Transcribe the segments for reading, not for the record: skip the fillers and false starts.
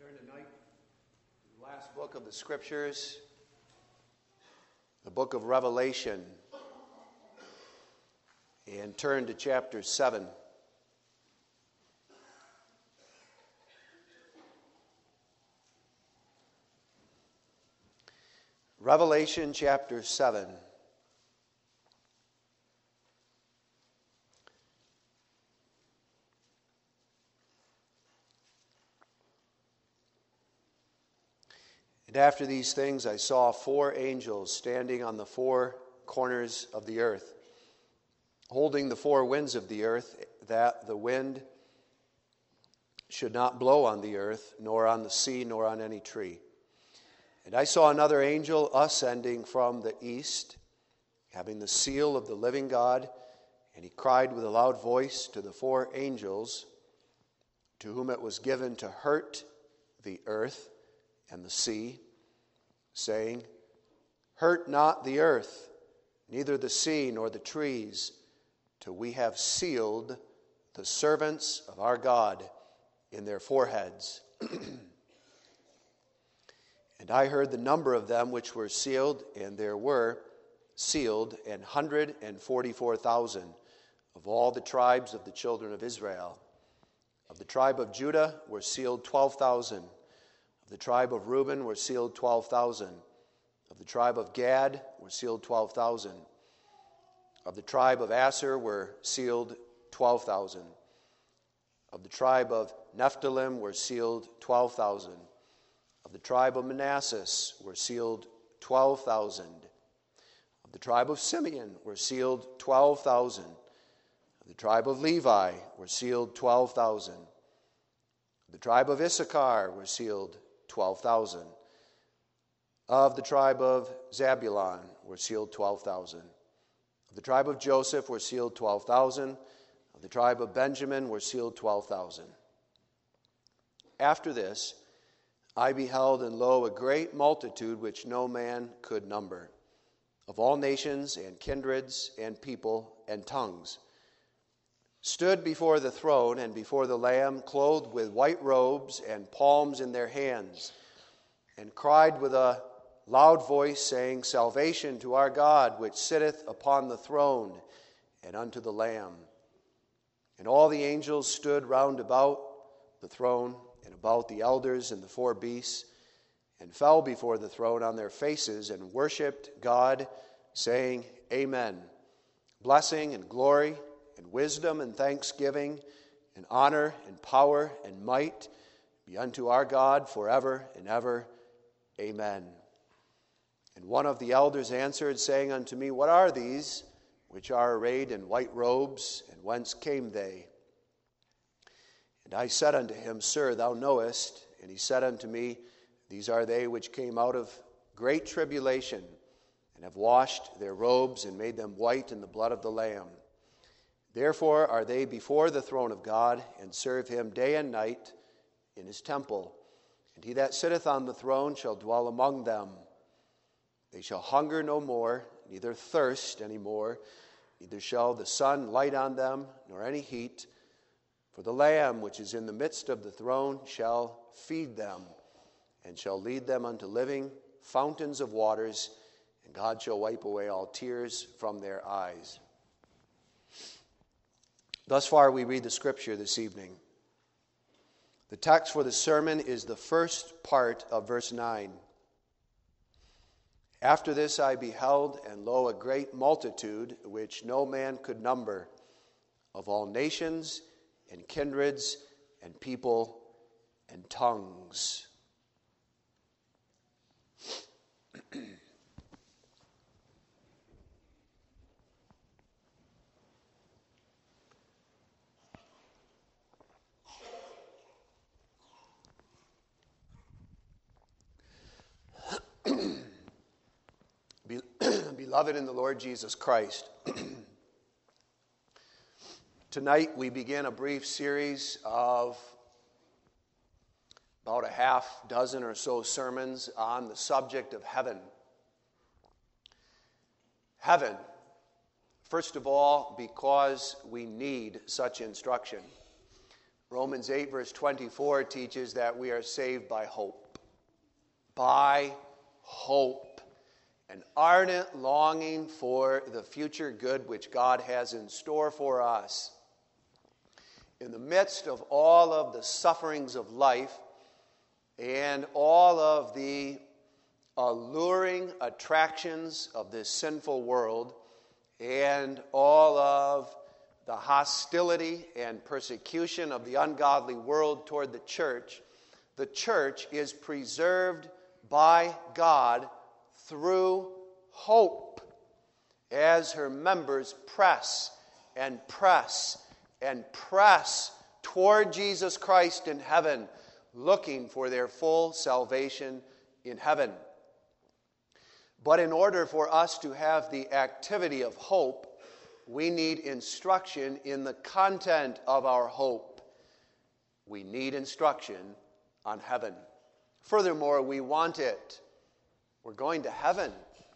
Turn tonight to the last book of the Scriptures, the book of Revelation, and turn to chapter 7. Revelation chapter 7. And after these things I saw 4 angels standing on the 4 corners of the earth, holding the 4 winds of the earth, that the wind should not blow on the earth, nor on the sea, nor on any tree. And I saw another angel ascending from the east, having the seal of the living God, and he cried with a loud voice to the 4 angels, to whom it was given to hurt the earth and the sea, saying, Hurt not the earth, neither the sea nor the trees, till we have sealed the servants of our God in their foreheads. And I heard the number of them which were sealed, and there were sealed 144,000 of all the tribes of the children of Israel. Of the tribe of Judah were sealed 12,000. Of the tribe of Reuben were sealed 12,000. Of the tribe of Gad were sealed 12,000. Of the tribe of Asher were sealed 12,000. Of the tribe of Nephthalim were sealed 12,000. Of the tribe of Manasseh were sealed 12,000. Of the tribe of Simeon were sealed 12,000. Of the tribe of Levi were sealed 12,000. Of the tribe of Issachar were sealed 12,000. Of the tribe of Zabulon were sealed 12,000. Of the tribe of Joseph were sealed 12,000. Of the tribe of Benjamin were sealed 12,000. After this, I beheld, and lo, a great multitude which no man could number, of all nations and kindreds and people and tongues, stood before the throne and before the Lamb, clothed with white robes and palms in their hands, and cried with a loud voice, saying, Salvation to our God, which sitteth upon the throne, and unto the Lamb. And all the angels stood round about the throne, and about the elders and the 4 beasts, and fell before the throne on their faces, and worshipped God, saying, Amen. Blessing and glory and wisdom and thanksgiving and honor and power and might be unto our God forever and ever. Amen. And one of the elders answered, saying unto me, What are these which are arrayed in white robes, and whence came they? And I said unto him, Sir, thou knowest. And he said unto me, These are they which came out of great tribulation, and have washed their robes, and made them white in the blood of the Lamb. Therefore are they before the throne of God, and serve him day and night in his temple. And he that sitteth on the throne shall dwell among them. They shall hunger no more, neither thirst any more, neither shall the sun light on them, nor any heat. For the Lamb which is in the midst of the throne shall feed them, and shall lead them unto living fountains of waters, and God shall wipe away all tears from their eyes. Thus far we read the Scripture this evening. The text for the sermon is the first part of verse 9. After this I beheld, and lo, a great multitude, which no man could number, of all nations and kindreds and people and tongues. Beloved in the Lord Jesus Christ, tonight we begin a brief series of about a half dozen or so sermons on the subject of heaven. Heaven, first of all, because we need such instruction. Romans 8 verse 24 teaches that we are saved by hope. By hope. An ardent longing for the future good which God has in store for us. In the midst of all of the sufferings of life and all of the alluring attractions of this sinful world and all of the hostility and persecution of the ungodly world toward the church is preserved by God through hope as her members press and press and press toward Jesus Christ in heaven, looking for their full salvation in heaven. But in order for us to have the activity of hope, we need instruction in the content of our hope. We need instruction on heaven. Furthermore, we want it. We're going to heaven.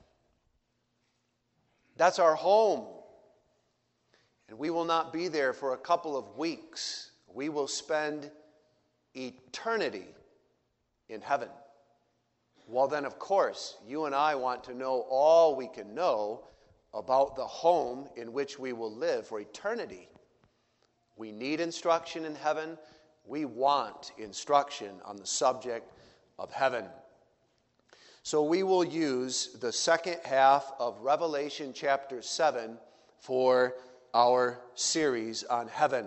That's our home. And we will not be there for a couple of weeks. We will spend eternity in heaven. Well, then, of course, you and I want to know all we can know about the home in which we will live for eternity. We need instruction in heaven. We want instruction on the subject of heaven. So we will use the second half of Revelation chapter 7 for our series on heaven.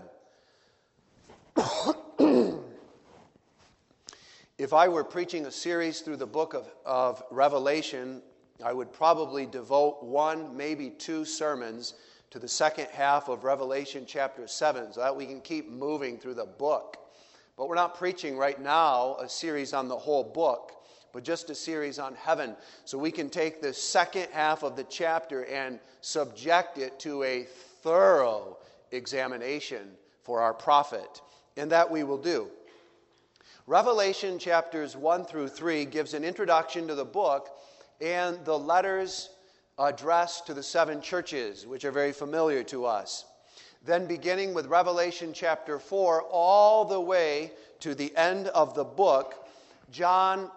If I were preaching a series through the book of Revelation, I would probably devote one, maybe two sermons to the second half of Revelation chapter 7 so that we can keep moving through the book. But we're not preaching right now a series on the whole book, but just a series on heaven. So we can take the second half of the chapter and subject it to a thorough examination for our prophet. And that we will do. Revelation chapters 1 through 3 gives an introduction to the book and the letters addressed to the seven churches, which are very familiar to us. Then beginning with Revelation chapter 4, all the way to the end of the book, John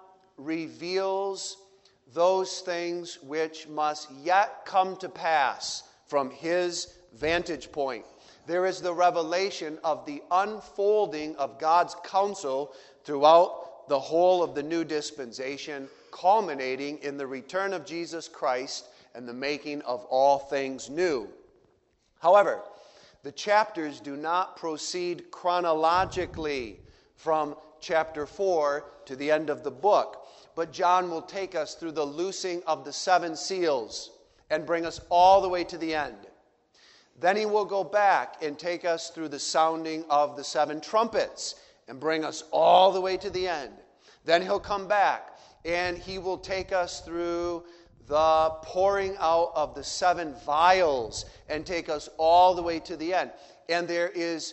reveals those things which must yet come to pass from his vantage point. There is the revelation of the unfolding of God's counsel throughout the whole of the new dispensation, culminating in the return of Jesus Christ and the making of all things new. However, the chapters do not proceed chronologically from chapter 4 to the end of the book, but John will take us through the loosing of the seven seals and bring us all the way to the end. Then he will go back and take us through the sounding of the seven trumpets and bring us all the way to the end. Then he'll come back and he will take us through the pouring out of the seven vials and take us all the way to the end. And there is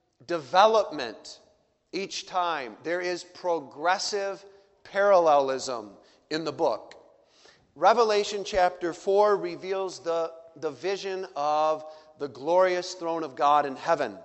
development each time. There is progressive parallelism in the book. Revelation chapter 4 reveals the vision of the glorious throne of God in heaven.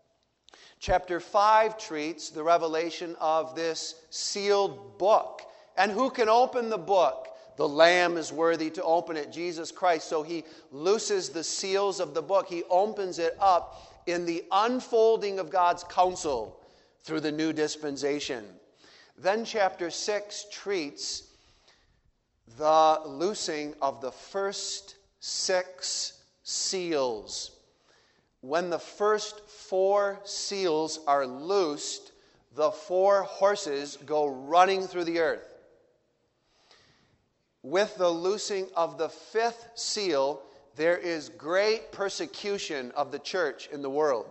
Chapter 5 treats the revelation of this sealed book. And who can open the book? The Lamb is worthy to open it, Jesus Christ. So he looses the seals of the book. He opens it up in the unfolding of God's counsel through the new dispensation. Then chapter 6 treats the loosing of the first 6 seals. When the first 4 seals are loosed, the 4 horses go running through the earth. With the loosing of the 5th seal, there is great persecution of the church in the world.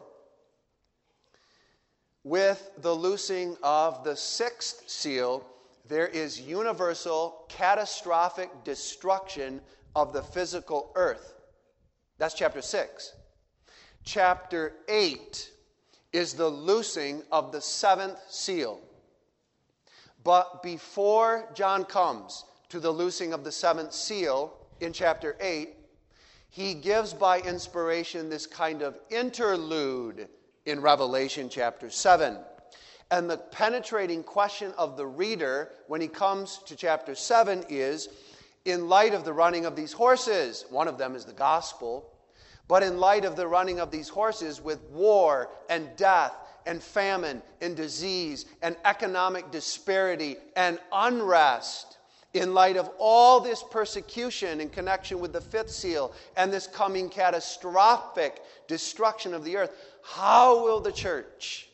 With the loosing of the 6th seal, there is universal, catastrophic destruction of the physical earth. That's chapter 6. Chapter 8 is the loosing of the 7th seal. But before John comes to the loosing of the 7th seal in chapter 8, he gives by inspiration this kind of interlude in Revelation chapter 7. And the penetrating question of the reader when he comes to chapter 7 is, in light of the running of these horses, one of them is the gospel, but in light of the running of these horses with war and death and famine and disease and economic disparity and unrest, in light of all this persecution in connection with the fifth seal and this coming catastrophic destruction of the earth, how will the church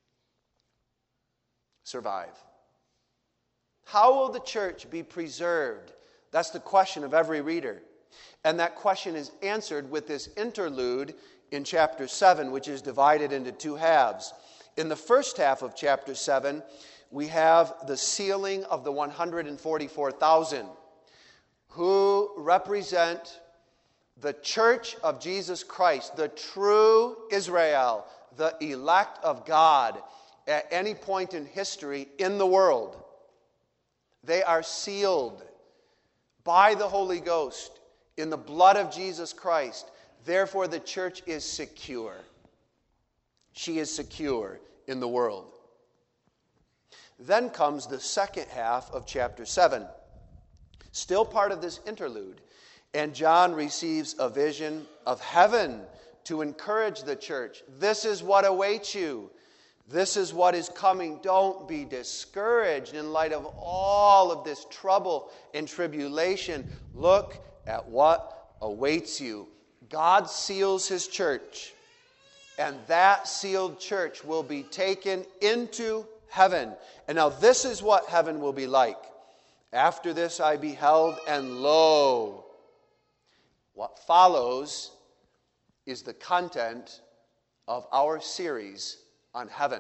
survive? How will the church be preserved? That's the question of every reader. And that question is answered with this interlude in chapter 7, which is divided into two halves. In the first half of chapter 7, we have the sealing of the 144,000, who represent the church of Jesus Christ, the true Israel, the elect of God at any point in history in the world. They are sealed by the Holy Ghost in the blood of Jesus Christ. Therefore, the church is secure. She is secure in the world. Then comes the second half of chapter 7, still part of this interlude. And John receives a vision of heaven to encourage the church. This is what awaits you. This is what is coming. Don't be discouraged in light of all of this trouble and tribulation. Look at what awaits you. God seals his church, and that sealed church will be taken into heaven. And now this is what heaven will be like. After this I beheld, and lo, what follows is the content of our series on heaven.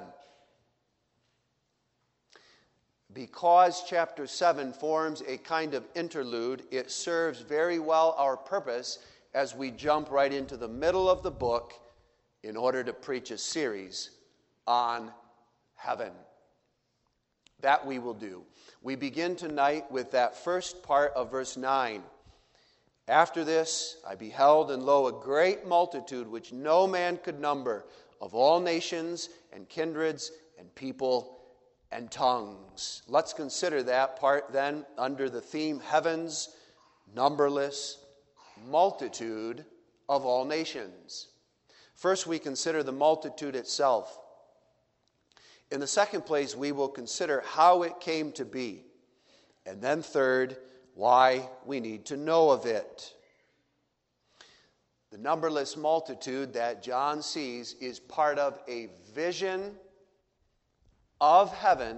Because chapter 7 forms a kind of interlude, it serves very well our purpose as we jump right into the middle of the book in order to preach a series on heaven. That we will do. We begin tonight with that first part of verse 9. After this, I beheld, and lo, a great multitude which no man could number, of all nations and kindreds and people and tongues. Let's consider that part then under the theme, heaven's numberless multitude of all nations. First, we consider the multitude itself. In the second place, we will consider how it came to be. And then third, why we need to know of it. The numberless multitude that John sees is part of a vision of heaven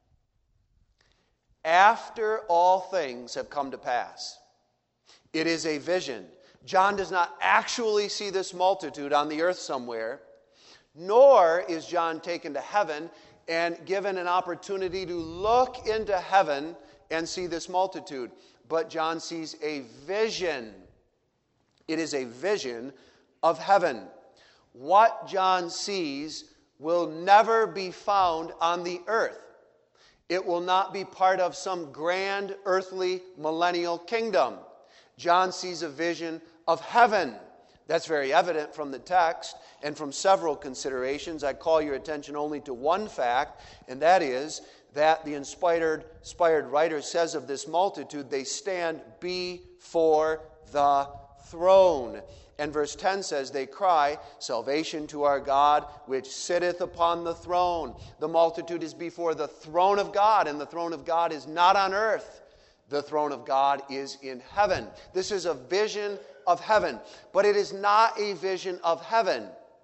after all things have come to pass. It is a vision. John does not actually see this multitude on the earth somewhere, nor is John taken to heaven and given an opportunity to look into heaven and see this multitude. But John sees a vision. It is a vision of heaven. What John sees will never be found on the earth. It will not be part of some grand earthly millennial kingdom. John sees a vision of heaven. That's very evident from the text and from several considerations. I call your attention only to one fact, and that is that the inspired writer says of this multitude, they stand before the throne. And verse 10 says, they cry, salvation to our God, which sitteth upon the throne. The multitude is before the throne of God, and the throne of God is not on earth. The throne of God is in heaven. This is a vision of heaven, but it is not a vision of heaven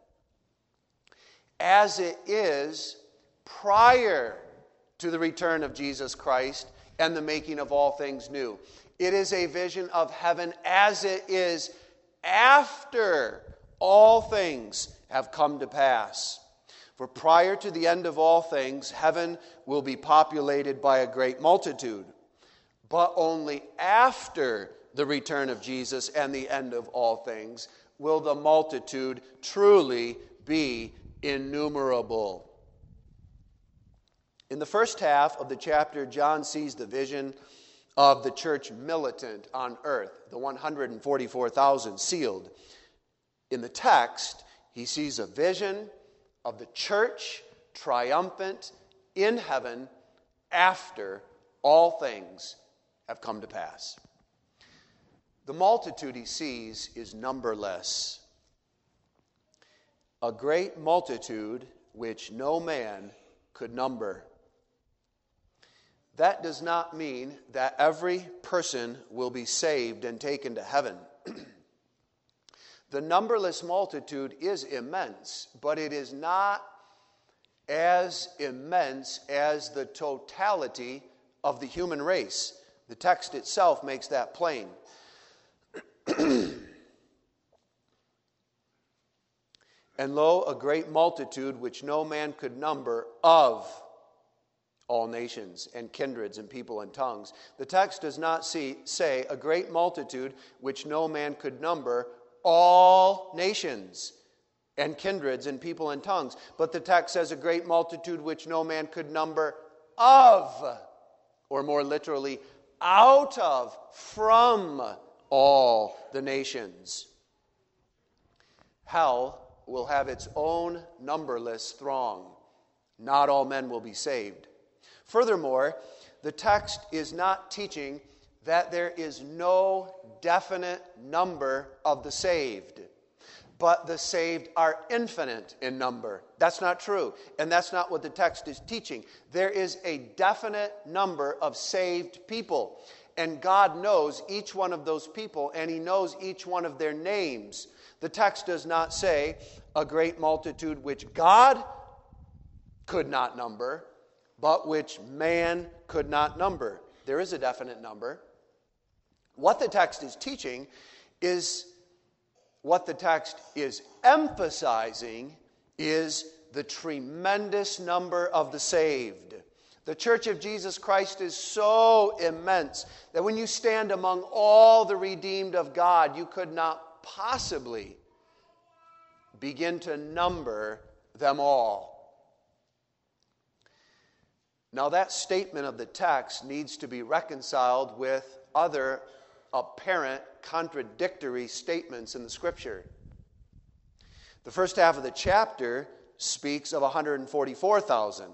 as it is prior to the return of Jesus Christ and the making of all things new. It is a vision of heaven as it is after all things have come to pass. For prior to the end of all things, heaven will be populated by a great multitude. But only after the return of Jesus and the end of all things will the multitude truly be innumerable. In the first half of the chapter, John sees the vision of the church militant on earth, the 144,000 sealed. In the text, he sees a vision of the church triumphant in heaven after all things have come to pass. The multitude he sees is numberless. A great multitude which no man could number. That does not mean that every person will be saved and taken to heaven. The numberless multitude is immense, but it is not as immense as the totality of the human race. The text itself makes that plain. And lo, a great multitude which no man could number of all nations and kindreds and people and tongues. The text does not say a great multitude which no man could number all nations and kindreds and people and tongues. But the text says a great multitude which no man could number of, or more literally, out of, from all the nations. Hell will have its own numberless throng. Not all men will be saved. Furthermore, the text is not teaching that there is no definite number of the saved, but the saved are infinite in number. That's not true, and that's not what the text is teaching. There is a definite number of saved people, and God knows each one of those people, and He knows each one of their names. The text does not say a great multitude which God could not number, but which man could not number. There is a definite number. What the text is teaching is, what the text is emphasizing is the tremendous number of the saved. The Church of Jesus Christ is so immense that when you stand among all the redeemed of God, you could not possibly begin to number them all. Now, that statement of the text needs to be reconciled with other apparent contradictory statements in the Scripture. The first half of the chapter speaks of 144,000.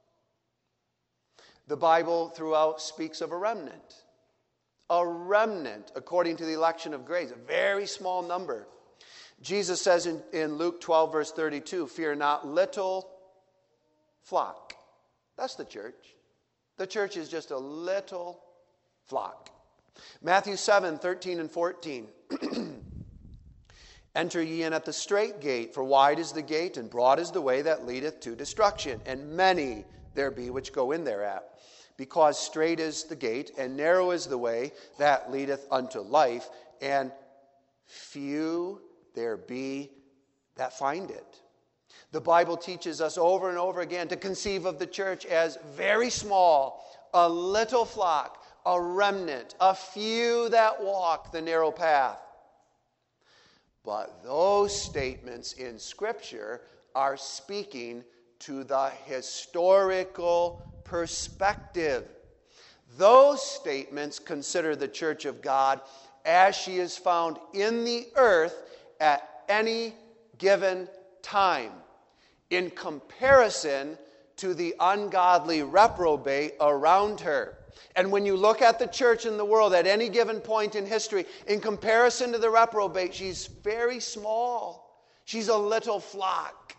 The Bible throughout speaks of a remnant. A remnant, according to the election of grace, a very small number. Jesus says in Luke 12, verse 32, "Fear not, little flock." That's the church. The church is just a little flock. Matthew 7, 13 and 14. "Enter ye in at the strait gate, for wide is the gate, and broad is the way that leadeth to destruction, and many there be which go in thereat. Because strait is the gate, and narrow is the way that leadeth unto life, and few there be that find it." The Bible teaches us over and over again to conceive of the church as very small, a little flock, a remnant, a few that walk the narrow path. But those statements in Scripture are speaking to the historical perspective. Those statements consider the church of God as she is found in the earth at any given time, in comparison to the ungodly reprobate around her. And when you look at the church in the world at any given point in history, in comparison to the reprobate, she's very small. She's a little flock.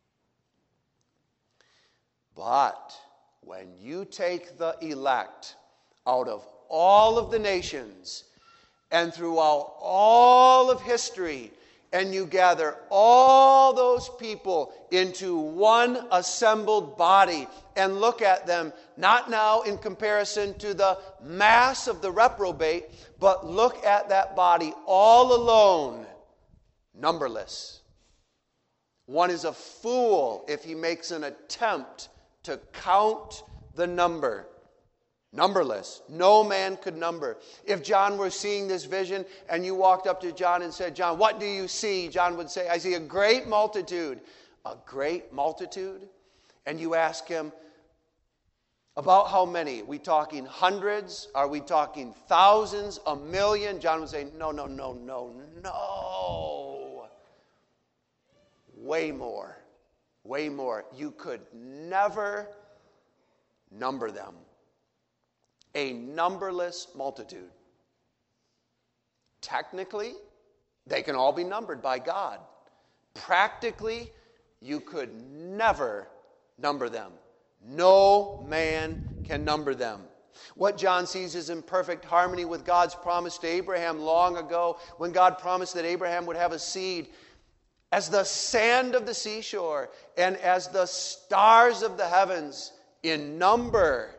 But when you take the elect out of all of the nations and throughout all of history, and you gather all those people into one assembled body and look at them, not now in comparison to the mass of the reprobate, but look at that body all alone, numberless. One is a fool if he makes an attempt to count the number. Numberless. No man could number. If John were seeing this vision and you walked up to John and said, "John, what do you see?" John would say, "I see a great multitude." A great multitude? And you ask him, about how many? Are we talking hundreds? Are we talking thousands? A million? John would say, no. Way more. Way more. You could never number them. A numberless multitude. Technically, they can all be numbered by God. Practically, you could never number them. No man can number them. What John sees is in perfect harmony with God's promise to Abraham long ago, when God promised that Abraham would have a seed as the sand of the seashore and as the stars of the heavens in number.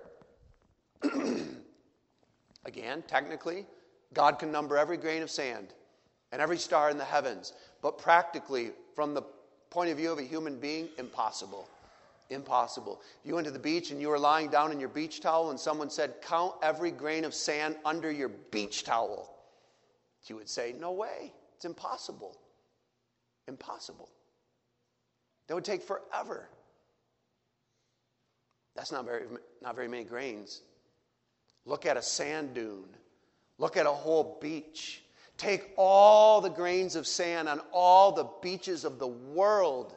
Again, technically, God can number every grain of sand and every star in the heavens. But practically, from the point of view of a human being, impossible. Impossible. If you went to the beach and you were lying down in your beach towel and someone said, count every grain of sand under your beach towel, you would say, no way. It's impossible. Impossible. That would take forever. That's not very many grains. Look at a sand dune. Look at a whole beach. Take all the grains of sand on all the beaches of the world.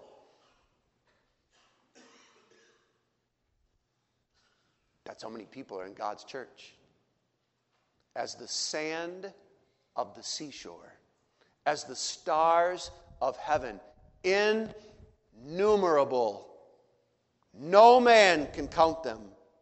That's how many people are in God's church. As the sand of the seashore, as the stars of heaven, innumerable. No man can count them.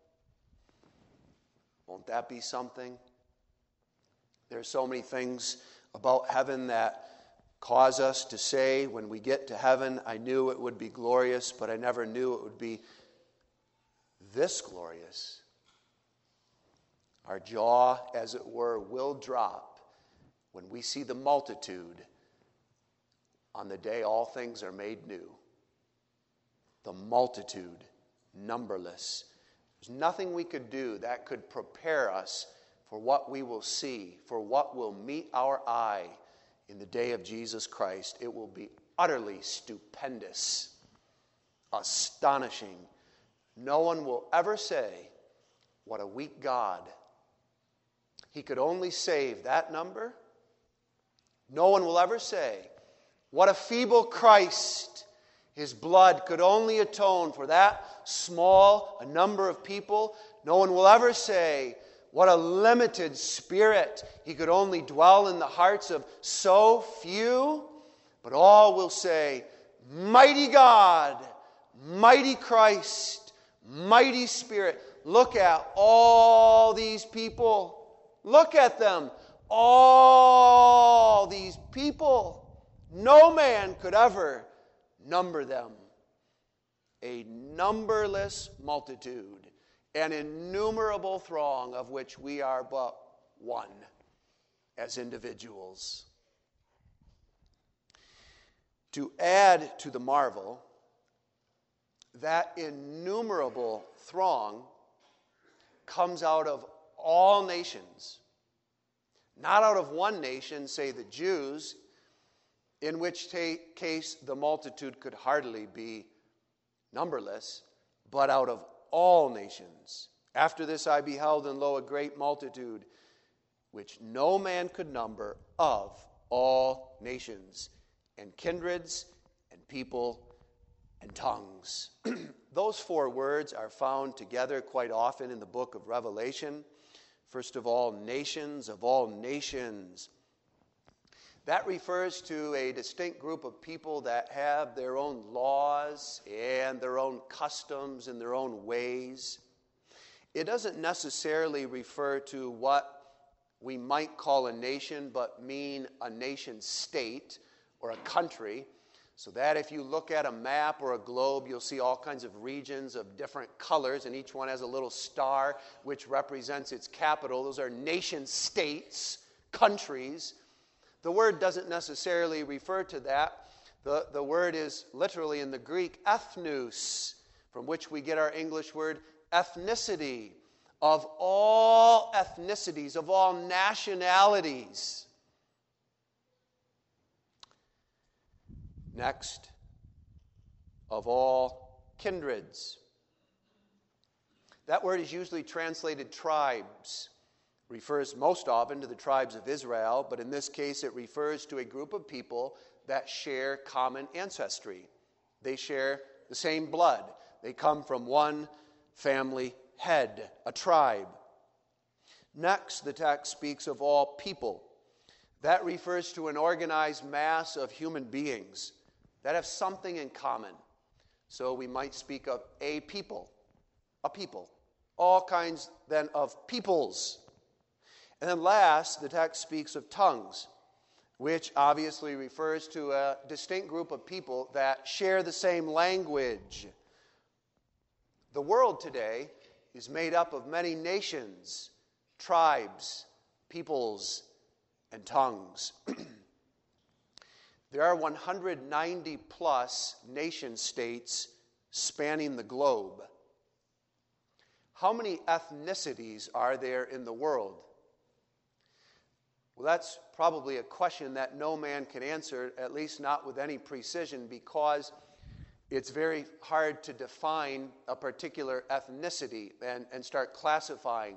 Won't that be something? There are so many things about heaven that cause us to say when we get to heaven, I knew it would be glorious, but I never knew it would be this glorious. Our jaw, as it were, will drop when we see the multitude on the day all things are made new. The multitude, numberless. There's nothing we could do that could prepare us for what we will see, for what will meet our eye in the day of Jesus Christ. It will be utterly stupendous, astonishing. No one will ever say, what a weak God. He could only save that number. No one will ever say, what a feeble Christ. His blood could only atone for that small a number of people. No one will ever say, what a limited spirit. He could only dwell in the hearts of so few. But all will say, mighty God, mighty Christ, mighty Spirit. Look at all these people. Look at them. All these people. No man could ever number them. A numberless multitude, an innumerable throng of which we are but one as individuals. To add to the marvel, that innumerable throng comes out of all nations, not out of one nation, say the Jews, in which case the multitude could hardly be numberless, but out of all nations. After this I beheld, and lo, a great multitude, which no man could number, of all nations, and kindreds, and people, and tongues. Those four words are found together quite often in the book of Revelation. First of all, nations of all nations. That refers to a distinct group of people that have their own laws and their own customs and their own ways. It doesn't necessarily refer to what we might call a nation, but mean a nation state or a country. So that if you look at a map or a globe, you'll see all kinds of regions of different colors, and each one has a little star which represents its capital. Those are nation states, countries. The word doesn't necessarily refer to that. The word is literally in the Greek ethnos, from which we get our English word ethnicity. Of all ethnicities, of all nationalities. Next, of all kindreds. That word is usually translated tribes. Refers most often to the tribes of Israel, but in this case it refers to a group of people that share common ancestry. They share the same blood. They come from one family head, a tribe. Next, the text speaks of all people. That refers to an organized mass of human beings that have something in common. So we might speak of a people. All kinds then of peoples. And then last, the text speaks of tongues, which obviously refers to a distinct group of people that share the same language. The world today is made up of many nations, tribes, peoples, and tongues. There are 190 plus nation states spanning the globe. How many ethnicities are there in the world? Well, that's probably a question that no man can answer, at least not with any precision, because it's very hard to define a particular ethnicity and start classifying.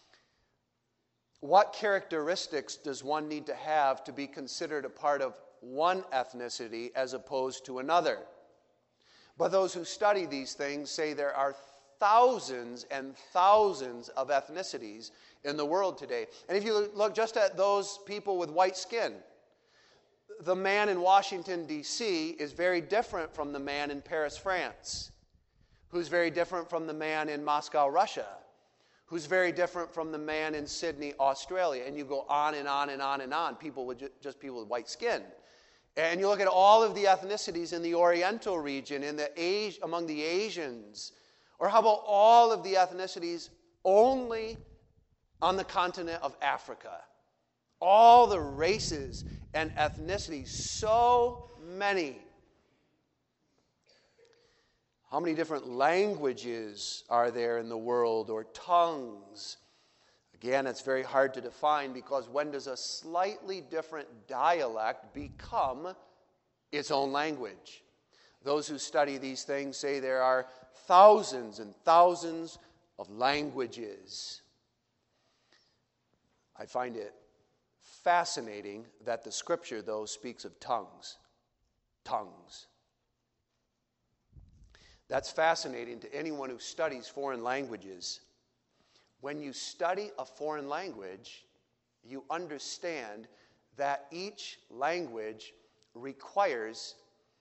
What characteristics does one need to have to be considered a part of one ethnicity as opposed to another? But those who study these things say there are thousands and thousands of ethnicities in the world today. And if you look just at those people with white skin, the man in Washington, D.C. is very different from the man in Paris, France, who's very different from the man in Moscow, Russia, who's very different from the man in Sydney, Australia. And you go on and on and on and on, people with just people with white skin. And you look at all of the ethnicities in the Oriental region, among the Asians, or how about all of the ethnicities only on the continent of Africa? All the races and ethnicities, so many. How many different languages are there in the world, or tongues? Again, it's very hard to define, because when does a slightly different dialect become its own language? Those who study these things say there are thousands and thousands of languages. I find it fascinating that the Scripture, though, speaks of tongues. Tongues. That's fascinating to anyone who studies foreign languages. When you study a foreign language, you understand that each language requires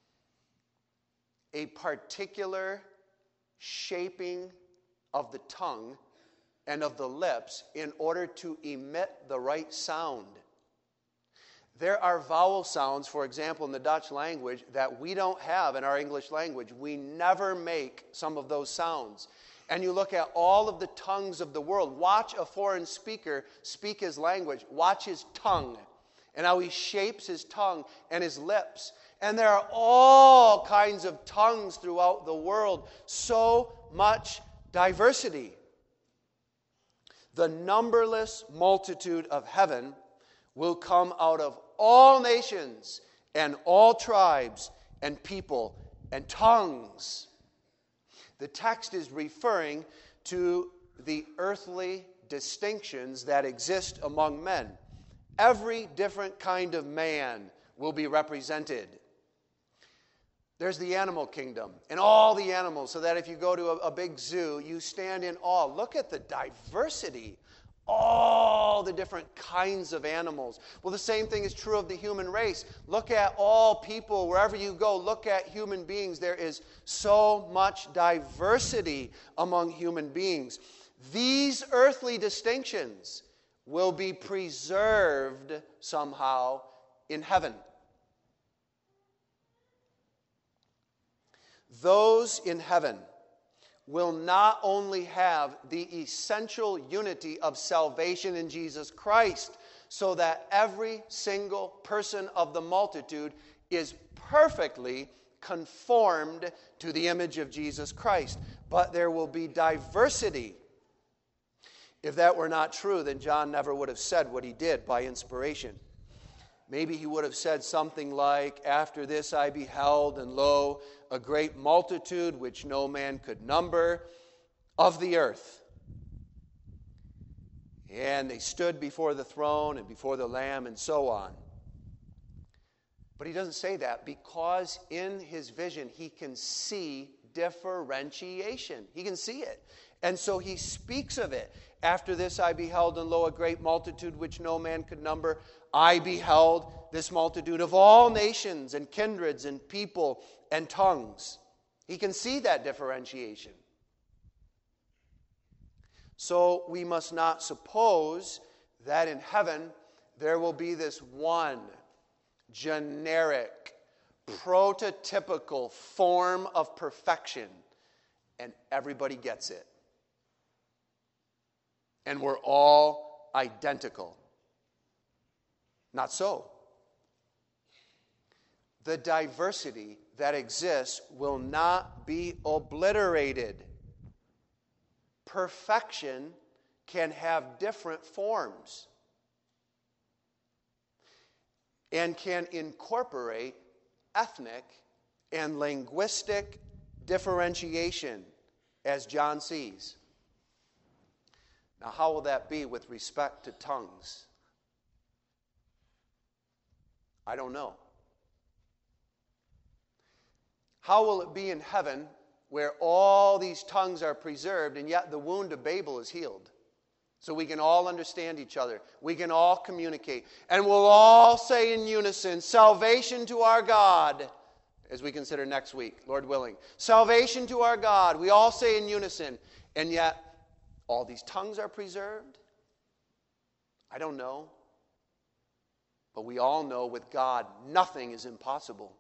a particular shaping of the tongue and of the lips in order to emit the right sound. There are vowel sounds, for example, in the Dutch language that we don't have in our English language. We never make some of those sounds. And you look at all of the tongues of the world. Watch a foreign speaker speak his language. Watch his tongue and how he shapes his tongue and his lips. And there are all kinds of tongues throughout the world. So much diversity. The numberless multitude of heaven will come out of all nations and all tribes and people and tongues. The text is referring to the earthly distinctions that exist among men. Every different kind of man will be represented. There's the animal kingdom and all the animals, so that if you go to a big zoo, you stand in awe. Look at the diversity, all the different kinds of animals. Well, the same thing is true of the human race. Look at all people, wherever you go, look at human beings. There is so much diversity among human beings. These earthly distinctions will be preserved somehow in heaven. Those in heaven will not only have the essential unity of salvation in Jesus Christ, so that every single person of the multitude is perfectly conformed to the image of Jesus Christ, but there will be diversity. If that were not true, then John never would have said what he did by inspiration. Maybe he would have said something like, "After this I beheld, and lo, a great multitude which no man could number, of the earth. And they stood before the throne and before the Lamb," and so on. But he doesn't say that because in his vision he can see differentiation. He can see it. And so he speaks of it. After this I beheld, and lo, a great multitude which no man could number. I beheld this multitude of all nations and kindreds and people and tongues. He can see that differentiation. So we must not suppose that in heaven there will be this one generic, prototypical form of perfection, and everybody gets it. And we're all identical. Not so. The diversity that exists will not be obliterated. Perfection can have different forms and can incorporate ethnic and linguistic differentiation, as John sees. Now, how will that be with respect to tongues? I don't know. How will it be in heaven where all these tongues are preserved and yet the wound of Babel is healed? So we can all understand each other. We can all communicate. And we'll all say in unison, salvation to our God, as we consider next week, Lord willing. Salvation to our God. We all say in unison. And yet, all these tongues are preserved? I don't know. But we all know with God, nothing is impossible.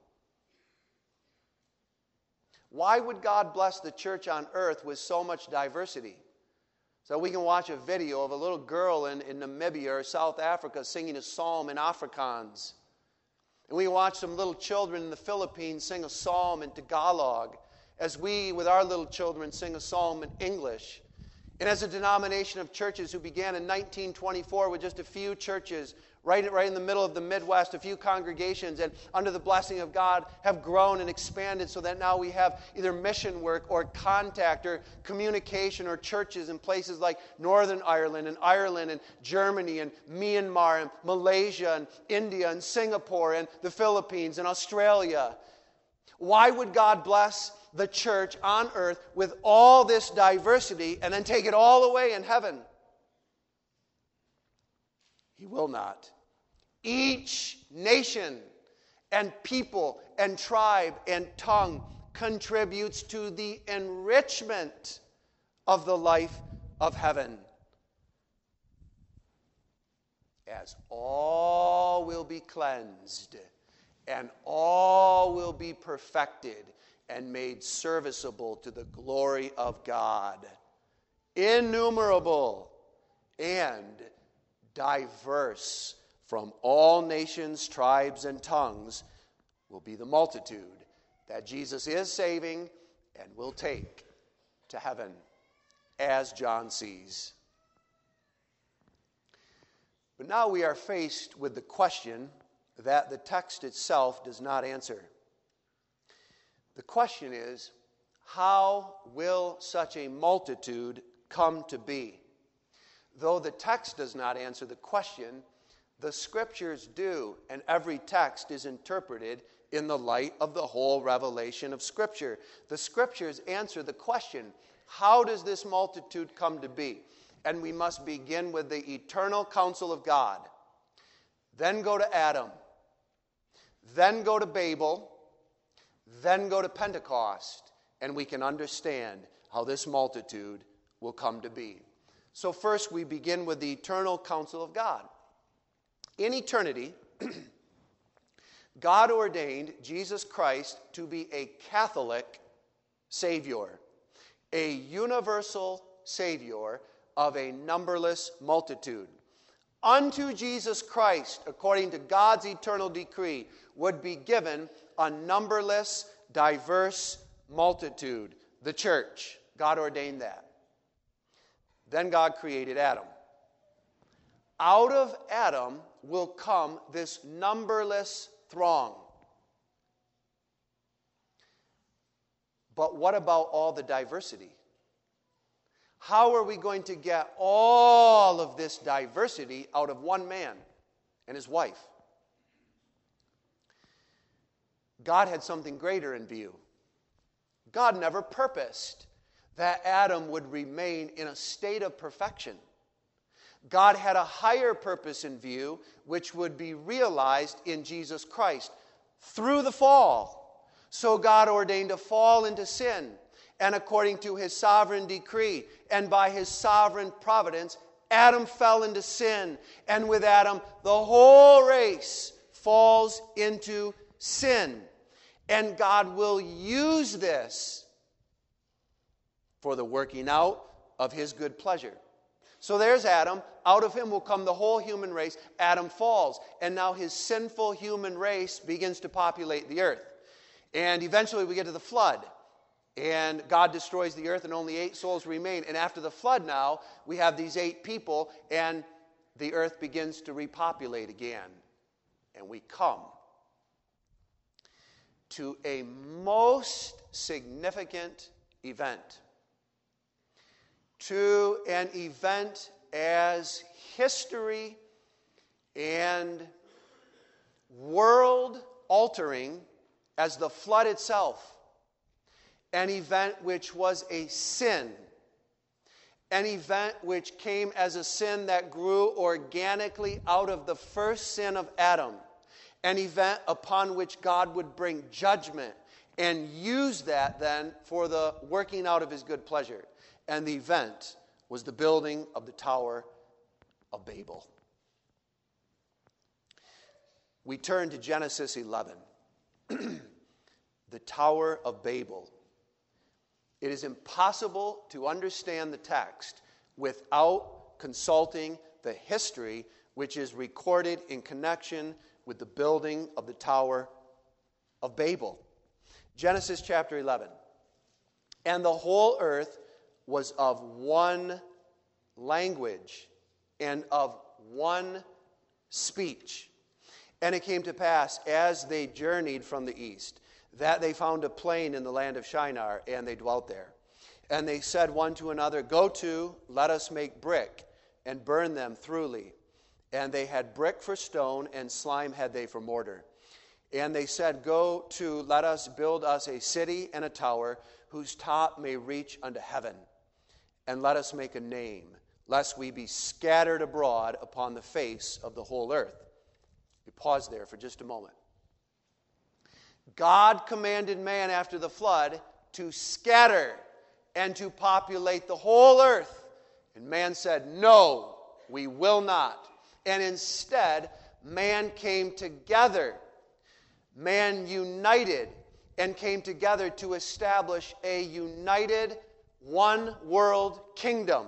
Why would God bless the church on earth with so much diversity? So we can watch a video of a little girl in Namibia or South Africa singing a psalm in Afrikaans. And we watch some little children in the Philippines sing a psalm in Tagalog, as we, with our little children, sing a psalm in English. And as a denomination of churches who began in 1924 with just a few churches right in the middle of the Midwest, a few congregations, and under the blessing of God have grown and expanded so that now we have either mission work or contact or communication or churches in places like Northern Ireland and Germany and Myanmar and Malaysia and India and Singapore and the Philippines and Australia. Why would God bless the church on earth with all this diversity and then take it all away in heaven? He will not. Each nation and people and tribe and tongue contributes to the enrichment of the life of heaven, as all will be cleansed and all will be perfected and made serviceable to the glory of God. Innumerable and diverse from all nations, tribes, and tongues will be the multitude that Jesus is saving and will take to heaven, as John sees. But now we are faced with the question that the text itself does not answer. The question is, how will such a multitude come to be? Though the text does not answer the question, the Scriptures do, and every text is interpreted in the light of the whole revelation of Scripture. The Scriptures answer the question, how does this multitude come to be? And we must begin with the eternal counsel of God. Then go to Adam. Then go to Babel. Then go to Pentecost. And we can understand how this multitude will come to be. So first we begin with the eternal counsel of God. In eternity, God ordained Jesus Christ to be a Catholic Savior, a universal Savior of a numberless multitude. Unto Jesus Christ, according to God's eternal decree, would be given a numberless, diverse multitude, the church. God ordained that. Then God created Adam. Out of Adam will come this numberless throng. But what about all the diversity? How are we going to get all of this diversity out of one man and his wife? God had something greater in view. God never purposed that Adam would remain in a state of perfection. God had a higher purpose in view, which would be realized in Jesus Christ through the fall. So God ordained a fall into sin, and according to his sovereign decree and by his sovereign providence, Adam fell into sin, and with Adam, the whole race falls into sin. And God will use this for the working out of his good pleasure. So there's Adam. Out of him will come the whole human race. Adam falls, and now his sinful human race begins to populate the earth. And eventually we get to the flood. And God destroys the earth, and only 8 souls remain. And after the flood now, we have these 8 people, and the earth begins to repopulate again. And we come to a most significant event. To an event as history and world-altering as the flood itself. An event which was a sin. An event which came as a sin that grew organically out of the first sin of Adam. An event upon which God would bring judgment and use that then for the working out of his good pleasure. And the event was the building of the Tower of Babel. We turn to Genesis 11. The Tower of Babel. It is impossible to understand the text without consulting the history which is recorded in connection with the building of the Tower of Babel. Genesis chapter 11. And the whole earth was of one language and of one speech. And it came to pass, as they journeyed from the east, that they found a plain in the land of Shinar, and they dwelt there. And they said one to another, Go to, let us make brick, and burn them thoroughly. And they had brick for stone, and slime had they for mortar. And they said, Go to, let us build us a city and a tower, whose top may reach unto heaven. And let us make a name, lest we be scattered abroad upon the face of the whole earth. We pause there for just a moment. God commanded man after the flood to scatter and to populate the whole earth. And man said, No, we will not. And instead, man came together. Man united and came together to establish a united one world kingdom.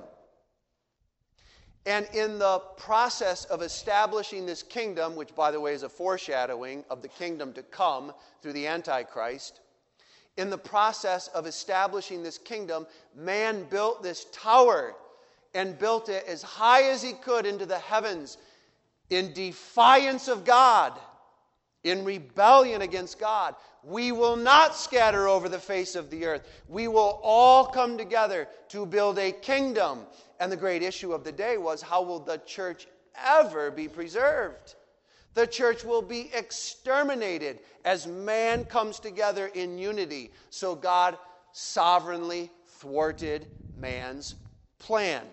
And in the process of establishing this kingdom, which by the way is a foreshadowing of the kingdom to come through the Antichrist, in the process of establishing this kingdom, man built this tower and built it as high as he could into the heavens in defiance of God, in rebellion against God. We will not scatter over the face of the earth. We will all come together to build a kingdom. And the great issue of the day was, how will the church ever be preserved? The church will be exterminated as man comes together in unity. So God sovereignly thwarted man's plan.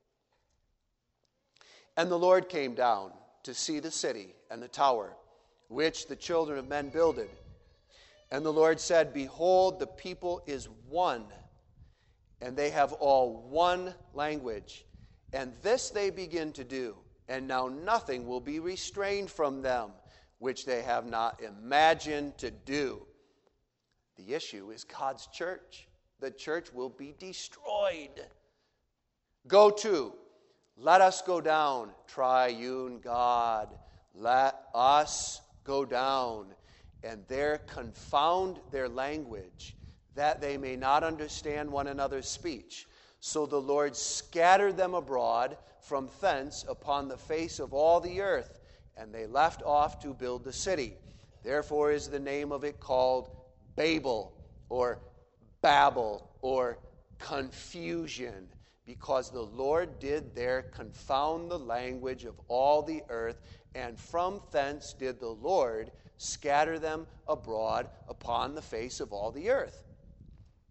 And the Lord came down to see the city and the tower, which the children of men builded. And the Lord said, Behold, the people is one, and they have all one language. And this they begin to do, and now nothing will be restrained from them, which they have not imagined to do. The issue is God's church. The church will be destroyed. Go to, let us go down, triune God. Let us go down, and there confound their language, that they may not understand one another's speech. So the Lord scattered them abroad from thence upon the face of all the earth, and they left off to build the city. Therefore is the name of it called Babel, or Babel, or confusion, because the Lord did there confound the language of all the earth, and from thence did the Lord scatter them abroad upon the face of all the earth.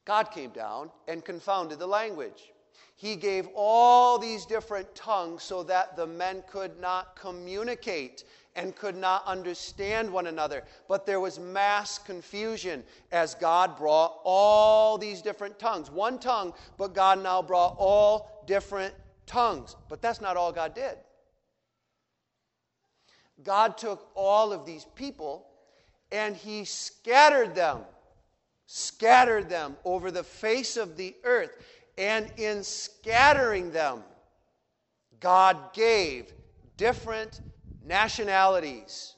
God came down and confounded the language. He gave all these different tongues so that the men could not communicate and could not understand one another. But there was mass confusion as God brought all these different tongues. One tongue, but God now brought all different tongues. But that's not all God did. God took all of these people and He scattered them over the face of the earth. And in scattering them, God gave different nationalities,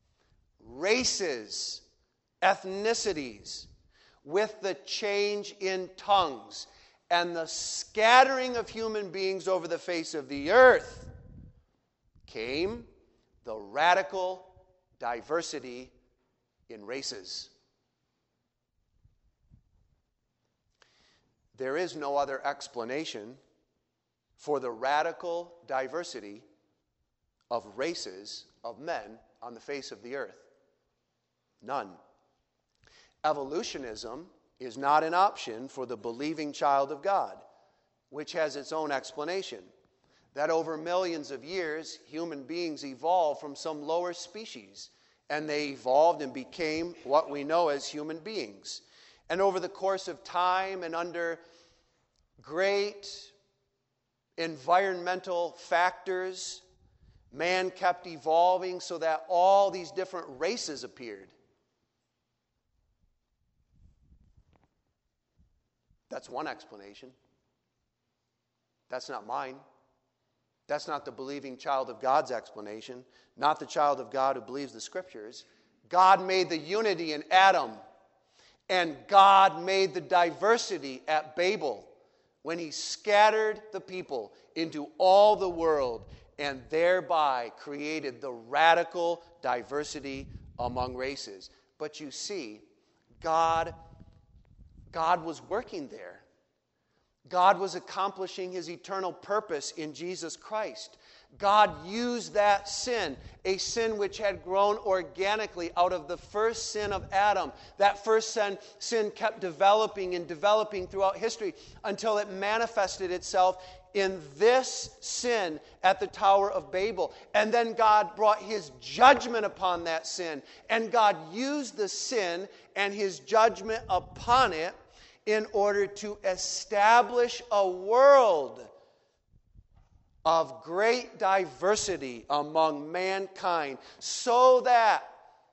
races, ethnicities, with the change in tongues and the scattering of human beings over the face of the earth came the radical diversity in races. There is no other explanation for the radical diversity of races of men on the face of the earth. None. Evolutionism is not an option for the believing child of God, which has its own explanation. That over millions of years, human beings evolved from some lower species, and they evolved and became what we know as human beings. And over the course of time and under great environmental factors, man kept evolving so that all these different races appeared. That's one explanation. That's not mine. That's not the believing child of God's explanation, not the child of God who believes the Scriptures. God made the unity in Adam, and God made the diversity at Babel when He scattered the people into all the world and thereby created the radical diversity among races. But you see, God was working there. God was accomplishing His eternal purpose in Jesus Christ. God used that sin, a sin which had grown organically out of the first sin of Adam. That first sin kept developing and developing throughout history until it manifested itself in this sin at the Tower of Babel. And then God brought His judgment upon that sin. And God used the sin and His judgment upon it in order to establish a world of great diversity among mankind, so that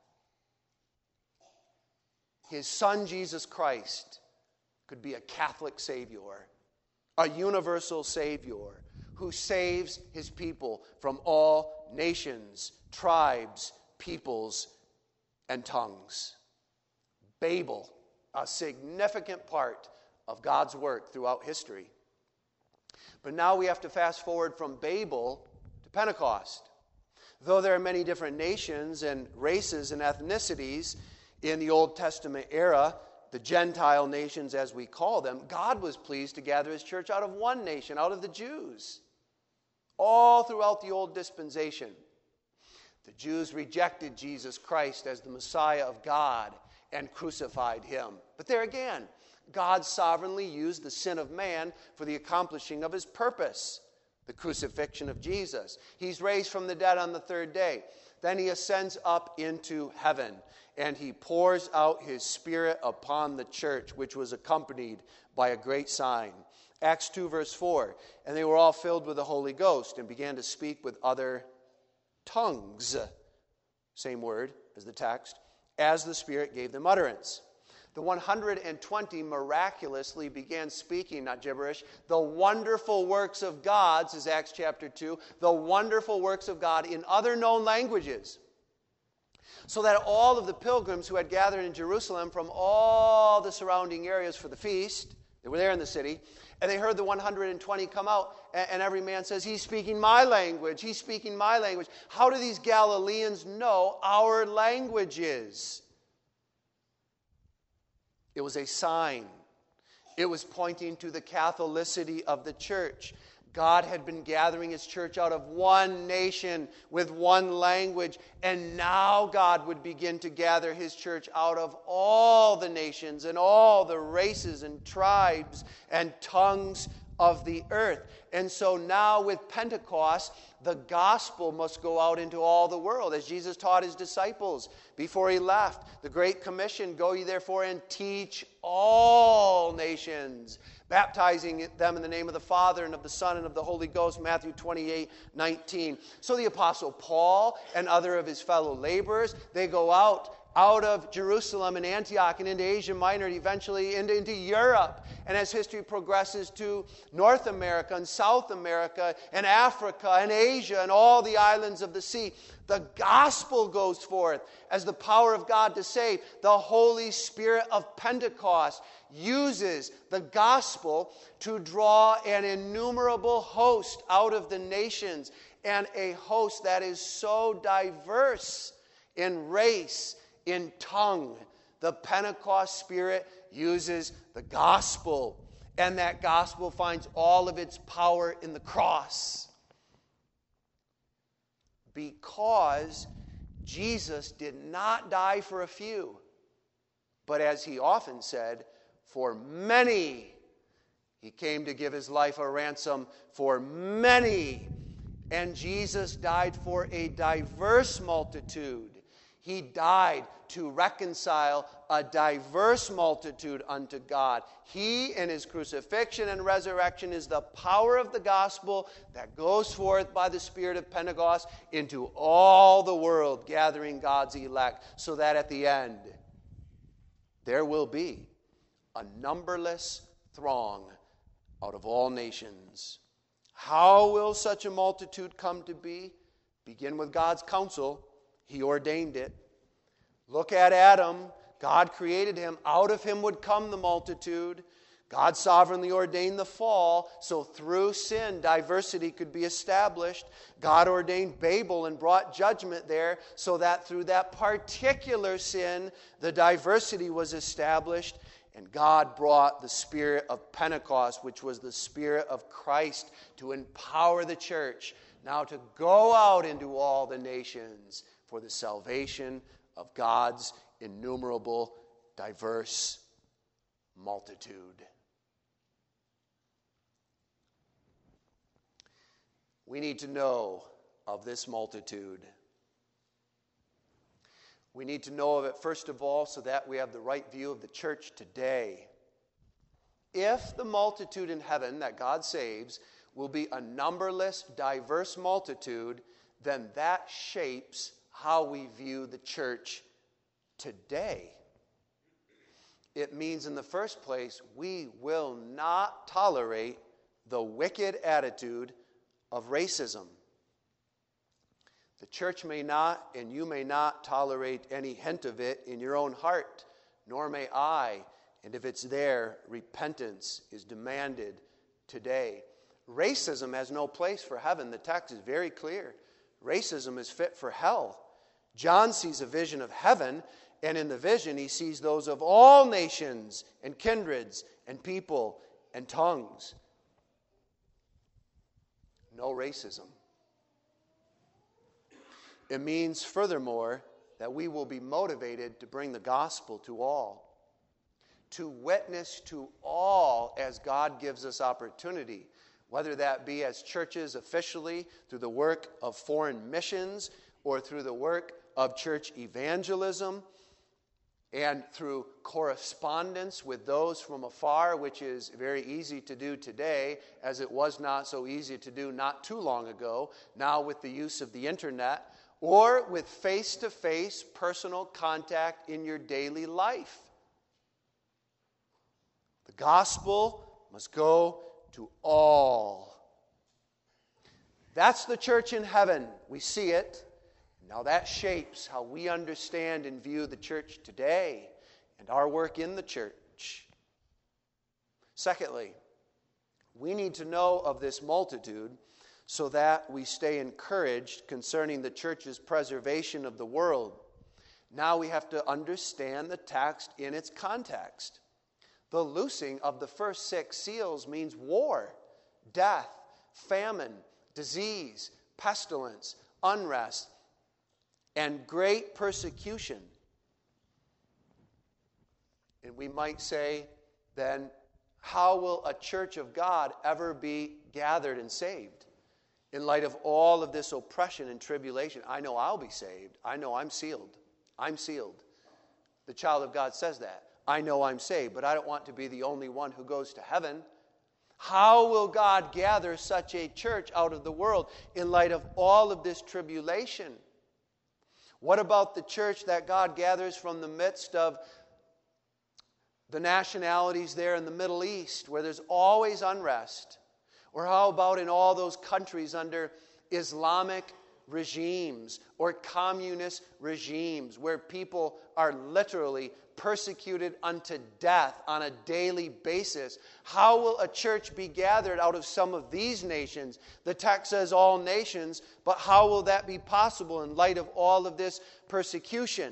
His Son Jesus Christ could be a Catholic Savior, a universal Savior who saves His people from all nations, tribes, peoples, and tongues. Babel, a significant part of God's work throughout history. But now we have to fast forward from Babel to Pentecost. Though there are many different nations and races and ethnicities in the Old Testament era, the Gentile nations as we call them, God was pleased to gather His church out of one nation, out of the Jews, all throughout the Old Dispensation. The Jews rejected Jesus Christ as the Messiah of God and crucified Him. But there again, God sovereignly used the sin of man for the accomplishing of His purpose, the crucifixion of Jesus. He's raised from the dead on the third day. Then He ascends up into heaven, and He pours out His Spirit upon the church, which was accompanied by a great sign. Acts 2 verse 4, and they were all filled with the Holy Ghost and began to speak with other tongues, same word as the text, as the Spirit gave them utterance. The 120 miraculously began speaking, not gibberish, the wonderful works of God, says Acts chapter 2, the wonderful works of God in other known languages. So that all of the pilgrims who had gathered in Jerusalem from all the surrounding areas for the feast, they were there in the city, and they heard the 120 come out, and every man says, "He's speaking my language, he's speaking my language." How do these Galileans know our languages? It was a sign. It was pointing to the Catholicity of the church. God had been gathering his church out of one nation with one language, and now God would begin to gather his church out of all the nations and all the races and tribes and tongues of the earth. And so now with Pentecost, the gospel must go out into all the world, as Jesus taught his disciples before he left. The Great Commission, go ye therefore and teach all nations, baptizing them in the name of the Father and of the Son and of the Holy Ghost, Matthew 28:19. So the Apostle Paul and other of his fellow laborers, they go out of Jerusalem and Antioch and into Asia Minor and eventually into Europe. And as history progresses to North America and South America and Africa and Asia and all the islands of the sea, the gospel goes forth as the power of God to save. The Holy Spirit of Pentecost uses the gospel to draw an innumerable host out of the nations, and a host that is so diverse in race, in tongue. The Pentecost Spirit uses the gospel, and that gospel finds all of its power in the cross. Because Jesus did not die for a few, but as he often said, for many. He came to give his life a ransom for many. And Jesus died for a diverse multitude. He died to reconcile a diverse multitude unto God. He, in his crucifixion and resurrection, is the power of the gospel that goes forth by the Spirit of Pentecost into all the world, gathering God's elect, so that at the end there will be a numberless throng out of all nations. How will such a multitude come to be? Begin with God's counsel. He ordained it. Look at Adam. God created him. Out of him would come the multitude. God sovereignly ordained the fall, so through sin, diversity could be established. God ordained Babel and brought judgment there, so that through that particular sin, the diversity was established. And God brought the Spirit of Pentecost, which was the Spirit of Christ, to empower the church now to go out into all the nations for the salvation of God's innumerable, diverse multitude. We need to know of this multitude. We need to know of it, first of all, so that we have the right view of the church today. If the multitude in heaven that God saves will be a numberless, diverse multitude, then that shapes how we view the church today. It means, in the first place, we will not tolerate the wicked attitude of racism. The church may not, and you may not, tolerate any hint of it in your own heart, nor may I. And if it's there, repentance is demanded today. Racism has no place for heaven. The text is very clear. Racism is fit for hell. John sees a vision of heaven, and in the vision he sees those of all nations and kindreds and people and tongues. No racism. It means, furthermore, that we will be motivated to bring the gospel to all, to witness to all as God gives us opportunity, whether that be as churches officially through the work of foreign missions or through the work of church evangelism and through correspondence with those from afar, which is very easy to do today, as it was not so easy to do not too long ago, now with the use of the internet, or with face-to-face personal contact in your daily life. The gospel must go to all. That's the church in heaven. We see it. Now that shapes how we understand and view the church today and our work in the church. Secondly, we need to know of this multitude so that we stay encouraged concerning the church's preservation of the world. Now we have to understand the text in its context. The loosing of the first 6 seals means war, death, famine, disease, pestilence, unrest, and great persecution. And we might say, then, how will a church of God ever be gathered and saved? In light of all of this oppression and tribulation, I know I'll be saved. I know I'm sealed. I'm sealed. The child of God says that. I know I'm saved, but I don't want to be the only one who goes to heaven. How will God gather such a church out of the world in light of all of this tribulation? What about the church that God gathers from the midst of the nationalities there in the Middle East, where there's always unrest? Or how about in all those countries under Islamic regimes or communist regimes, where people are literally persecuted unto death on a daily basis? How will a church be gathered out of some of these nations? The text says all nations, but how will that be possible in light of all of this persecution?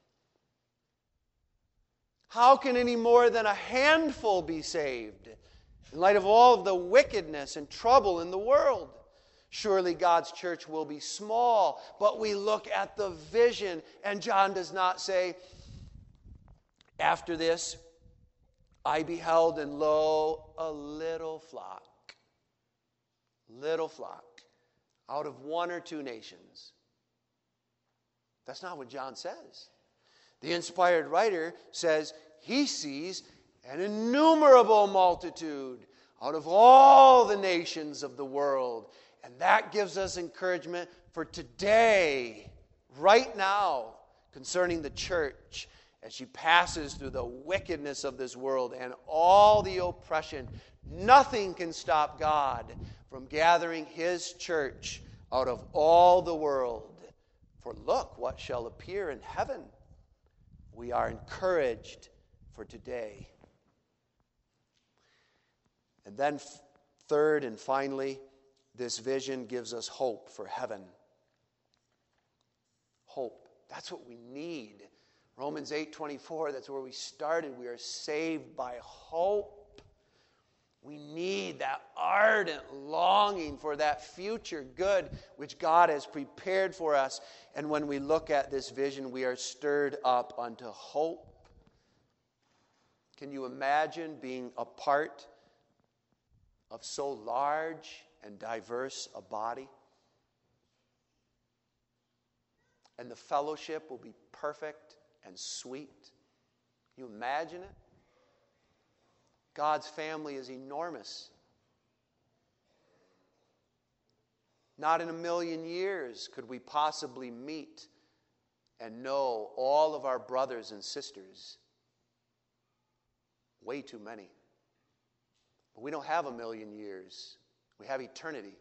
How can any more than a handful be saved in light of all of the wickedness and trouble in the world? Surely God's church will be small, but we look at the vision, and John does not say, after this, I beheld, and lo, a little flock, out of one or two nations. That's not what John says. The inspired writer says he sees an innumerable multitude out of all the nations of the world. And that gives us encouragement for today, right now, concerning the church as she passes through the wickedness of this world and all the oppression. Nothing can stop God from gathering His church out of all the world. For look, what shall appear in heaven? We are encouraged for today. And then third and finally, this vision gives us hope for heaven. Hope. That's what we need. Romans 8:24, that's where we started. We are saved by hope. We need that ardent longing for that future good which God has prepared for us. And when we look at this vision, we are stirred up unto hope. Can you imagine being a part of so large and diverse a body? And the fellowship will be perfect and sweet. Can you imagine it? God's family is enormous. Not in a million years could we possibly meet and know all of our brothers and sisters. Way too many. But we don't have a million years. We have eternity.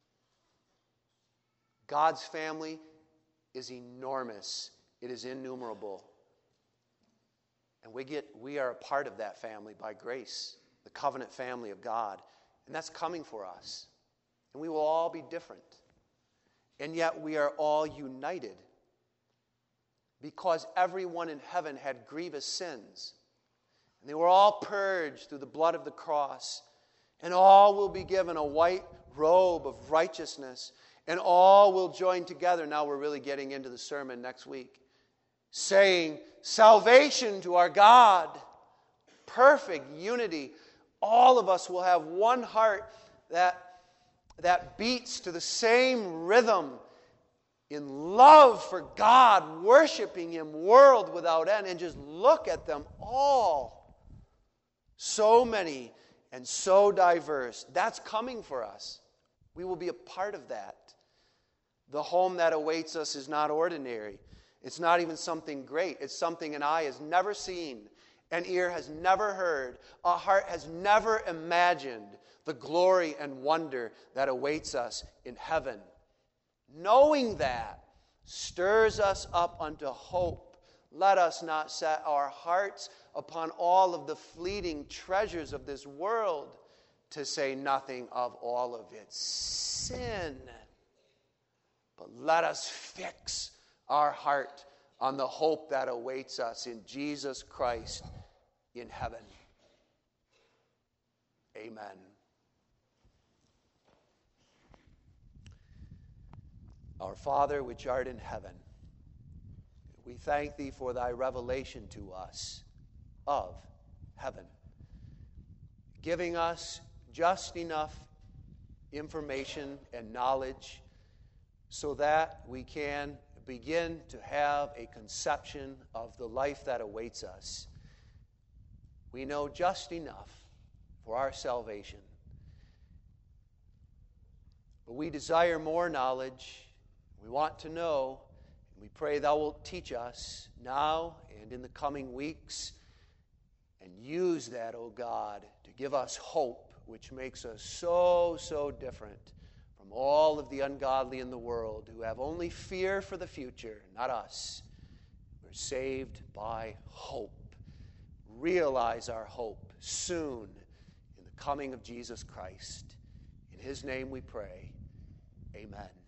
God's family is enormous. It is innumerable. And we are a part of that family by grace, the covenant family of God. And that's coming for us. And we will all be different. And yet we are all united. Because everyone in heaven had grievous sins. And they were all purged through the blood of the cross. And all will be given a white robe of righteousness. And all will join together. Now we're really getting into the sermon next week. Saying, salvation to our God. Perfect unity. All of us will have one heart that beats to the same rhythm in love for God, worshiping Him, world without end. And just look at them all. So many and so diverse. That's coming for us. We will be a part of that. The home that awaits us is not ordinary. It's not even something great. It's something an eye has never seen, an ear has never heard, a heart has never imagined the glory and wonder that awaits us in heaven. Knowing that stirs us up unto hope. Let us not set our hearts upon all of the fleeting treasures of this world, to say nothing of all of its sin. But let us fix our heart on the hope that awaits us in Jesus Christ in heaven. Amen. Our Father, which art in heaven, we thank thee for thy revelation to us of heaven, giving us just enough information and knowledge so that we can begin to have a conception of the life that awaits us. We know just enough for our salvation, but we desire more knowledge. We want to know, and we pray thou wilt teach us now and in the coming weeks, and use that, O God, to give us hope, which makes us so, so different from all of the ungodly in the world who have only fear for the future, not us. We're saved by hope. Realize our hope soon in the coming of Jesus Christ. In his name we pray. Amen.